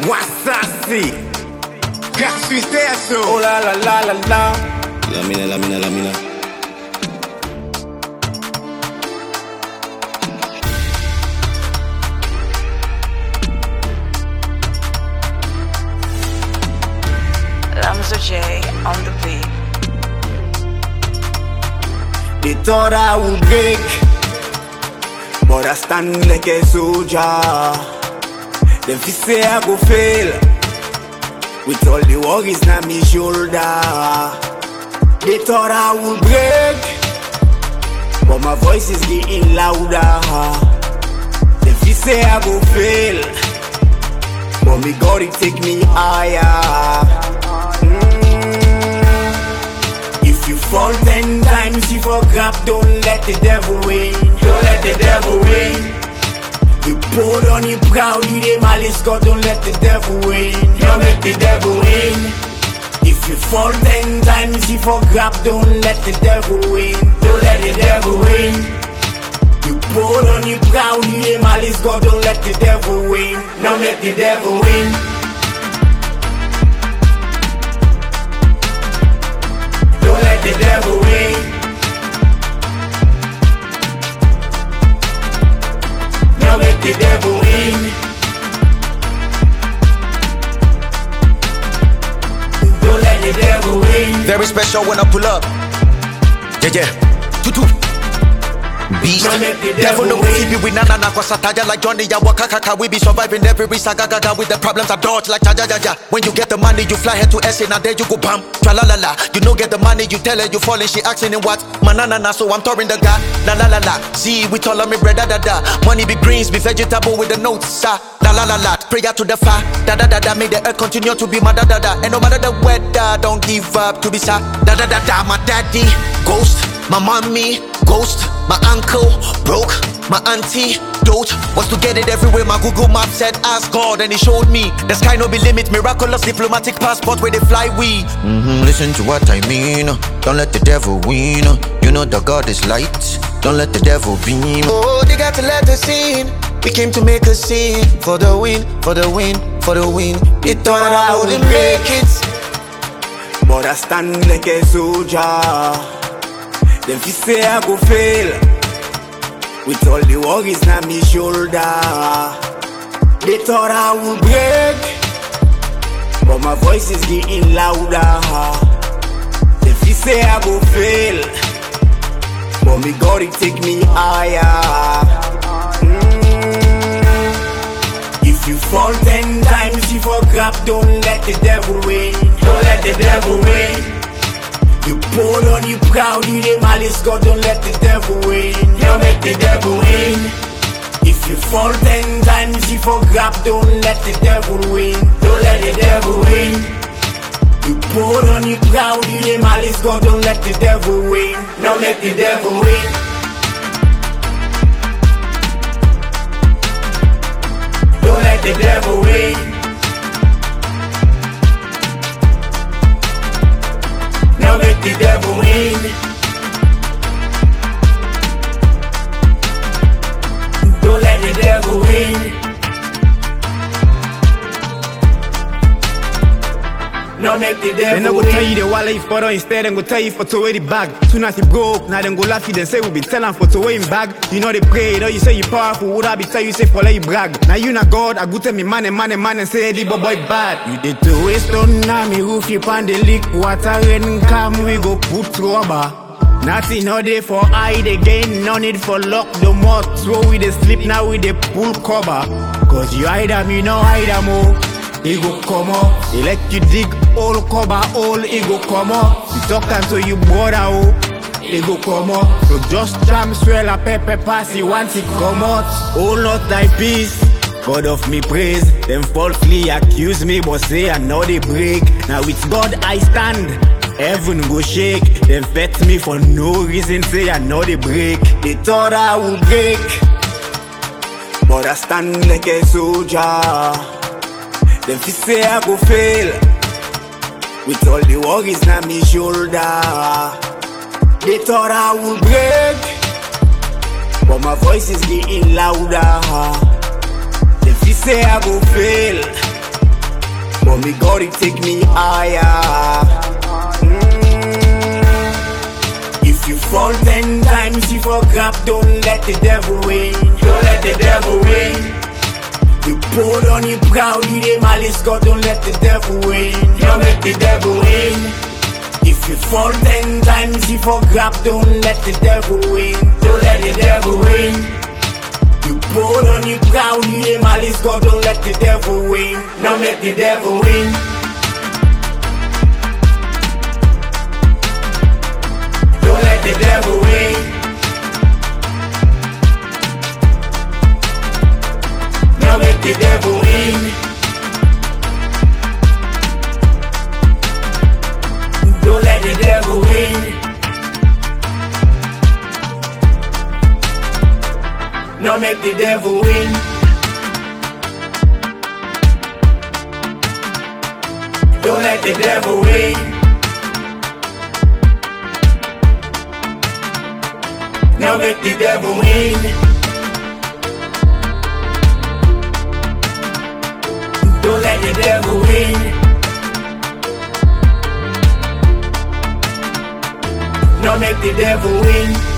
Wassassi, Casuistesso. Oh la la la la la. La mina. Lamzo J on the beat. They thought I would break, but I stand like a soldier. Them fi say I go fail, with all the worries on my shoulder. They thought I would break, but my voice is getting louder. Them fi say I go fail, but me God it take me higher. If you fall 10 times, you for grab, don't let the devil win. Don't let the devil win. You proud on you proud, you the malice God, don't let the devil win. Don't let the devil win. If you fall 10 times, you for grab, don't let the devil win. Don't let the devil win. You proud on you proud, you the malice God, don't let the devil win. Don't let the devil win. Don't let the devil win. Don't let the devil win. Don't let the devil win. Very special when I pull up. Yeah. Tutu. Beast. Devil no keep you with nana kwa sataya like Johnny ya wakaka. We be surviving every saga with the problems I dodge like ja. When you get the money you fly head to SA, now there you go bam. Tra la la la. You no get the money you tell her you falling, she asking in what? Manana so I'm touring the guy. La. See we tell her me bread da. Money be greens, be vegetable with the notes sa. La. Prayer to the fire. Da. May the earth continue to be my da. And no matter the weather, don't give up to be sad. Da. My daddy ghost. My mommy, ghost, my uncle, broke, my auntie, dote. Was to get it everywhere, my Google map said ask God and he showed me the sky no be limit, miraculous diplomatic passport where they fly we. Listen to what I mean, don't let the devil win. You know that God is light, don't let the devil beam. Oh, they got to let us in. We came to make a scene for the win. They thought I wouldn't make it, but I stand like a soldier. Them fi say I go fail, with all the worries on my shoulder. They thought I would break, but my voice is getting louder. Them fi say I go fail, but me God it take me higher. If you fall 10 times, you for grab, don't let the devil win. Don't let the devil win. You proud on you proud, you the malice God, don't let the devil win. Don't let the devil win. If you fall 10 times, you for grab, don't let the devil win. Don't let the devil win. You proud on you proud, you the malice God, don't let the devil win. Don't let the devil win. Don't let the devil win. Don't let the devil win. Don't let the devil win. Don't let the devil win. Then I go tell you the wallet for the instead and go tell you for to wear the bag. Soon as you broke, now then go laugh you then say we be telling for to wear him bag. You know they pray, though you say you powerful, would I be tell you say for let you brag. Now you not God, I go tell me man and say the boy bad. You did to waste on now me roof you pan the leak. Water rain come we go put rubber. Nothing no day for hide again, no need for lock the mouth. Throw we the sleep now we the pull cover. Cause you hide them, you know hide them oh. He go come up, he let you dig all cover all, he go come up. You talk until you brother oh, he go come up. So just jam swell a pepper pass, he wants it come out. Oh not thy peace, God of me praise. Them falsely accuse me but say I know they break. Now with God I stand, heaven go shake. Them vet me for no reason, say I know they break. They thought I would break, but I stand like a soldier. Them fi say I go fail, with all the worries on my shoulder. They thought I would break, but my voice is getting louder. Them fi say I go fail, but me God it take me higher. If you fall 10 times, you for grab, don't let the devil win. Don't let the devil win. You proud on you proud, you the malice God, don't let the devil win. Don't let the devil win. If you fall 10 times, you for grab, don't let the devil win. Don't let the devil win. You proud on you proud, you the malice God, don't let the devil win. Don't let the devil win. Don't let the devil win. Don't let the devil win. Don't let the devil win. Don't make the devil win. Don't let the devil win. Don't make the devil win. Don't let the devil win. Don't make the devil win.